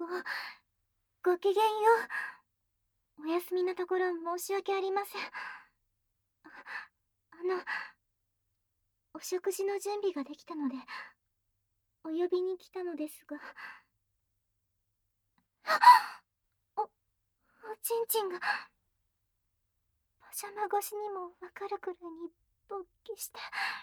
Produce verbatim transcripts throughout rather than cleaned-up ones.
ご、ごきげんよう。お休みのところ申し訳ありません。あ、あの、お食事の準備ができたので、お呼びに来たのですが。お、おちんちんが、パジャマ越しにもわかるくらいに勃起して。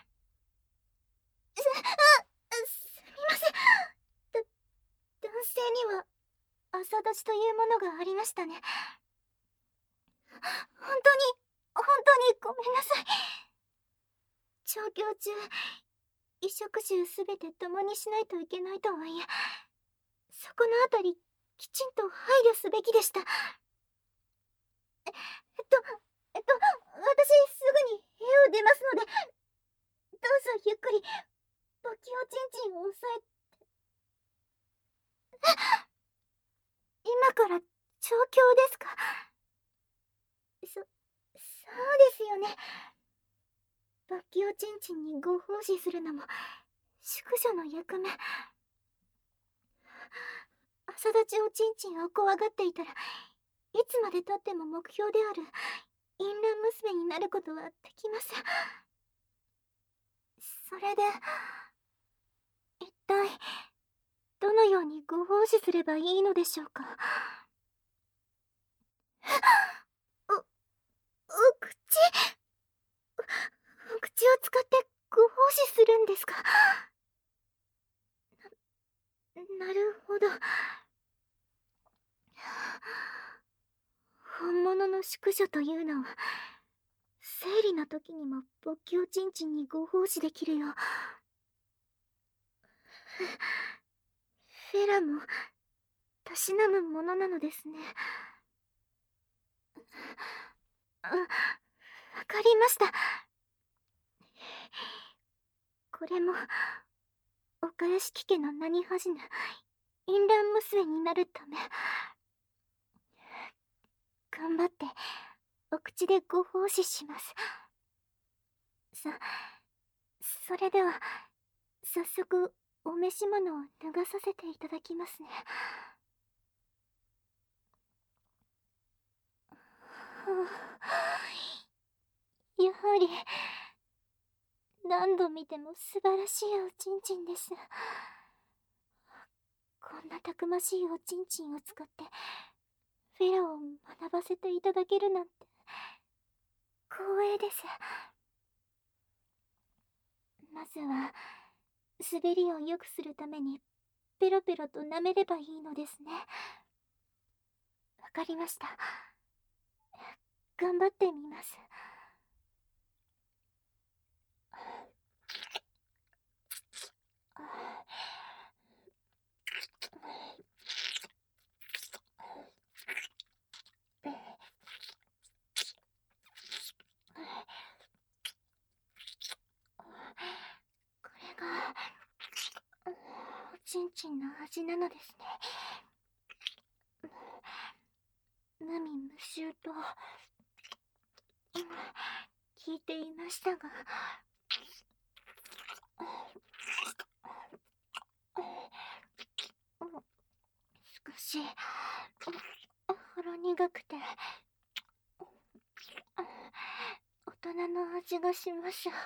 す、あ、すみません。だ、男性には朝立ちというものがありましたね。本当に、本当にごめんなさい。調教中、衣食住すべて共にしないといけないとはいえ、そこのあたり、きちんと配慮すべきでした。え、えっと、えっと、私すぐに部屋を出ますので、どうぞゆっくり、勃起おちんちんを押さえて。今から調教ですか？そ、そうですよね。勃起おちんちんにご奉仕するのも、淑女の役目。朝立ちおちんちんを怖がっていたら、いつまでたっても目標である淫乱娘になることはできません。それで、一体、どのようにご奉仕すればいいのでしょうか。お、お口、お、お口を使ってご奉仕するんですか。な、なるほど。本物の淑女というのは、生理の時にも勃起おちんちんにご奉仕できるよう、フェラもたしなむものなのですね。あ、わかりました。これも岡屋敷家の名に恥じぬ淫乱娘になるため、頑張ってお口でご奉仕します。そ、それでは早速お召し物を脱がさせていただきますね。やはり何度見ても素晴らしいおちんちんです。こんなたくましいおちんちんを使ってフェラを学ばせていただけるなんて光栄です。まずは滑りを良くするためにペロペロと舐めればいいのですね。わかりました。頑張ってみます。これがおちんちんの味なのですね。無味無臭と聞いていましたが、少しほろ苦くて大人の味がしましょう。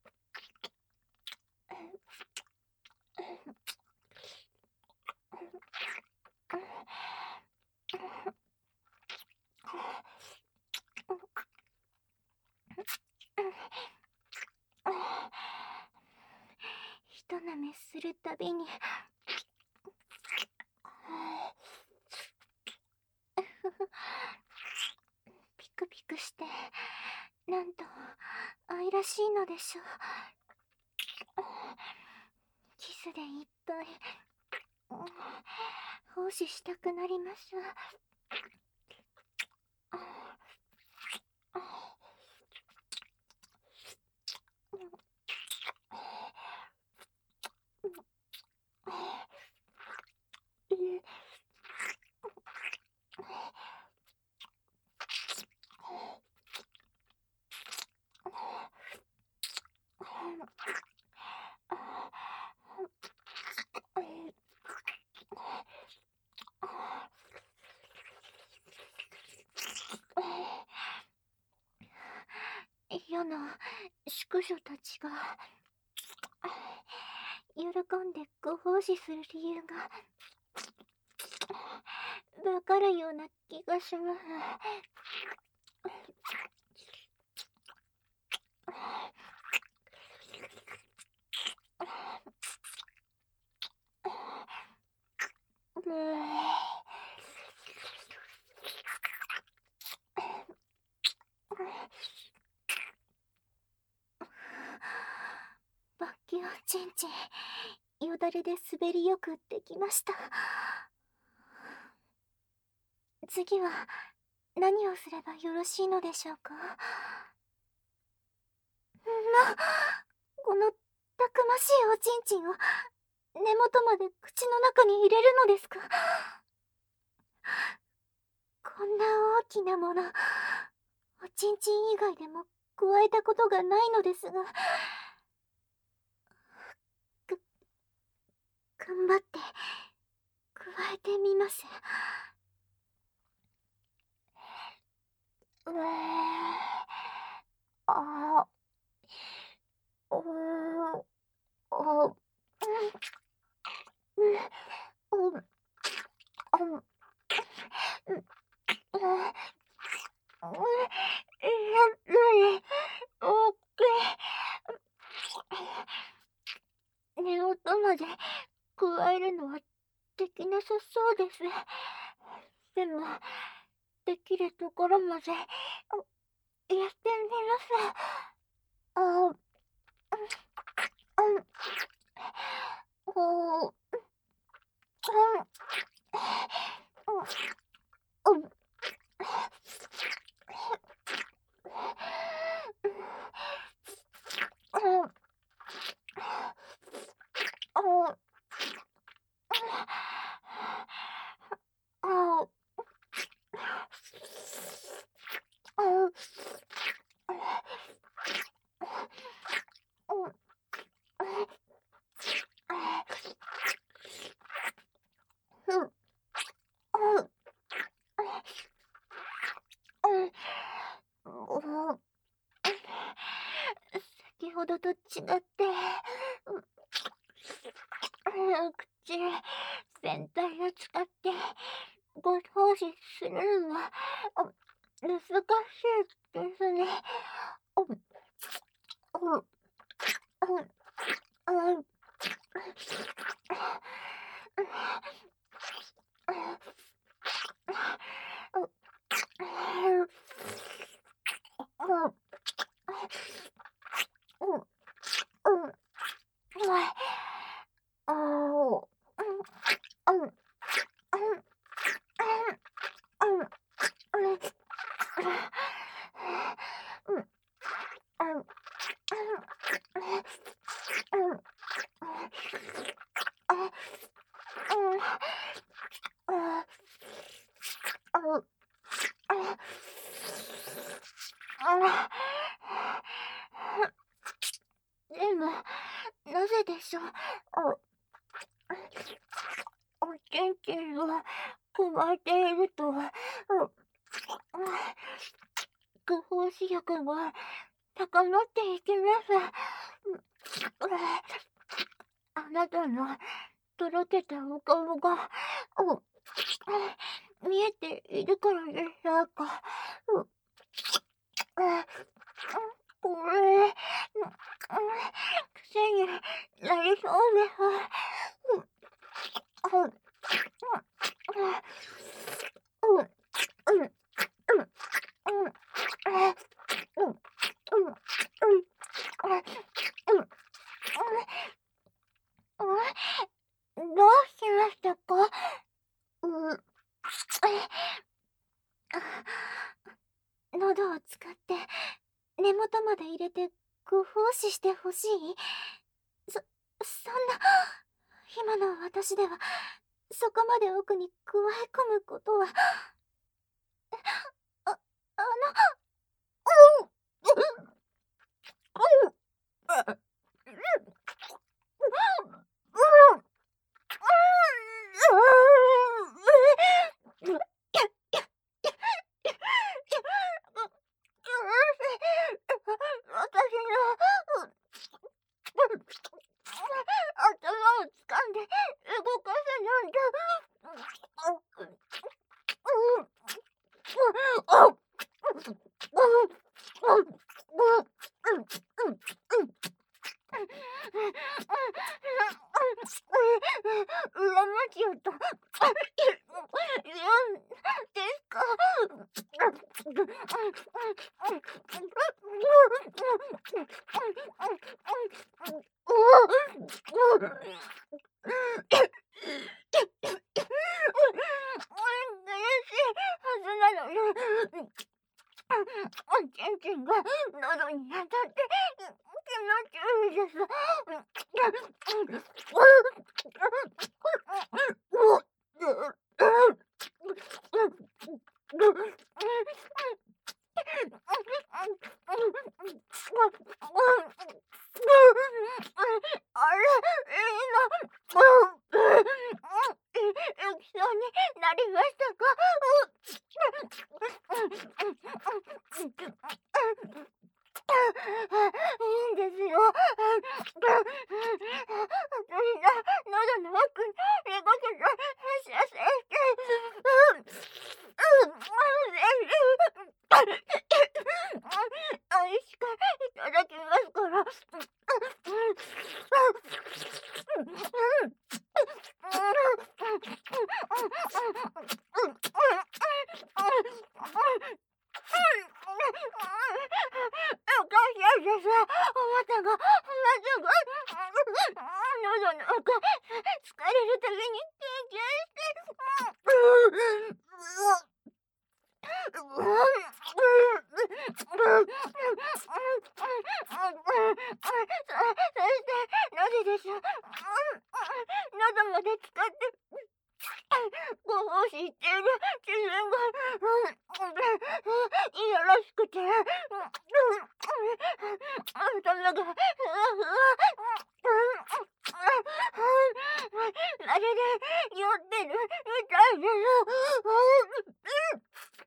ひと舐めするたびにピクピクして、なんと愛らしいのでしょう。キスでいっぱい奉仕したくなります。 世の宿女たちが喜んでご奉仕する理由がわかるような気がします。バッキオチンチン、よだれで滑りよくできました。次は何をすればよろしいのでしょうか。な、このたくましいおちんちんを根元まで口の中に入れるのですか。こんな大きなもの、おちんちん以外でも加えたことがないのですが、が頑張って加えてみます。うえあおおおうんうんうん根元まで加えるのはできなさそうです。でも、できるところまでやってみます。あ、うん、お、うん、うん、先ほどと違って、口全体を使ってご奉仕するのは難しいですね。でも、なぜでしょう。おちんちんを加えていると、ご奉仕力が高まっていきます。あなたのとろけたお顔が見えているからでしょうか。これ、癖になりそうです。どうしましたか。う喉を使って根元まで入れてご奉仕してほしい。そ、そんな、今の私ではそこまで奥に加え込むことは、あ、あの、うんうん賃が喉に当たって気持ちいいです。あれ、いいな。きそうになりましたか？いいんですよ。私が喉の奥に猫背を射精して、おいしくいただきますから。おかしいです。お股がまずぐ喉の奥疲れるたびにキュンキュンして、そしてなぜでしょう。喉まで使ってご奉仕している自分がいやらしくて、頭がふわふわ、まるで酔ってるみたいです。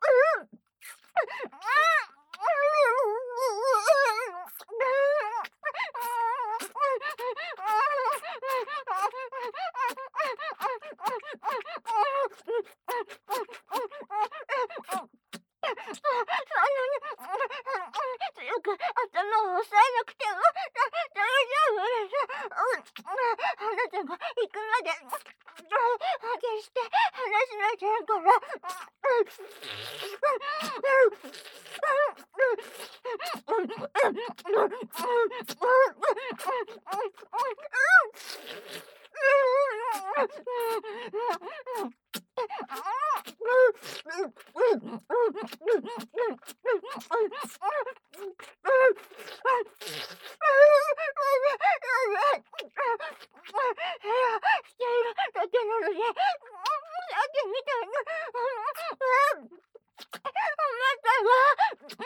強く頭を押さえなくても大丈夫です。あなたが行くまで決して離しませんから。しているだけなのに、さっきみたいなあなたが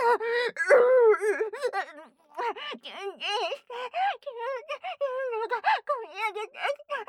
キュンキュンしてキュンっていうのがこみ上げてきた。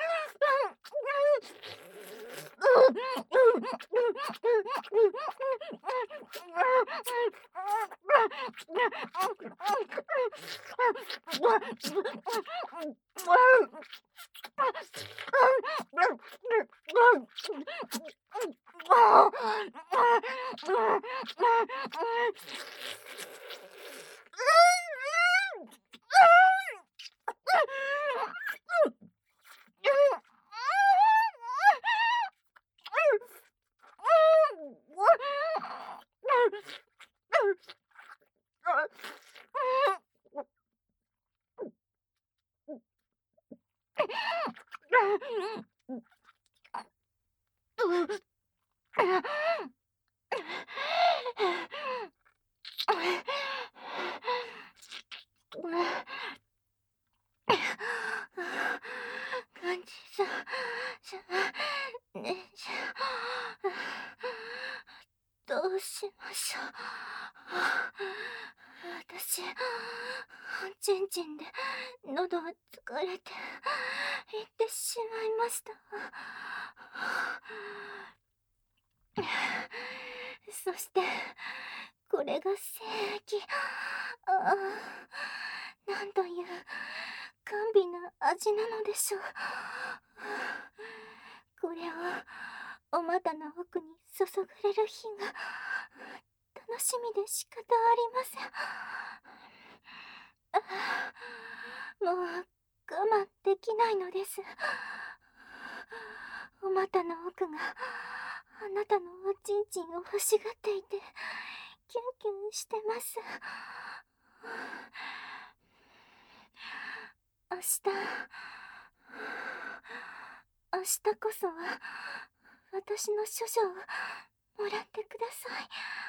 感じさ、さ、ね、さ、どうしましょう。私、ちんちんで喉を疲れていってしまいました。そしてこれが精液。ああ、なんという甘美な味なのでしょう。これをお股の奥に注がれる日が楽しみで仕方ありません。ああ、もう我慢できないのです。お股の奥があなたのおちんちんを欲しがっていてキュンキュンしてます。明日明日こそは私の処女をもらってください。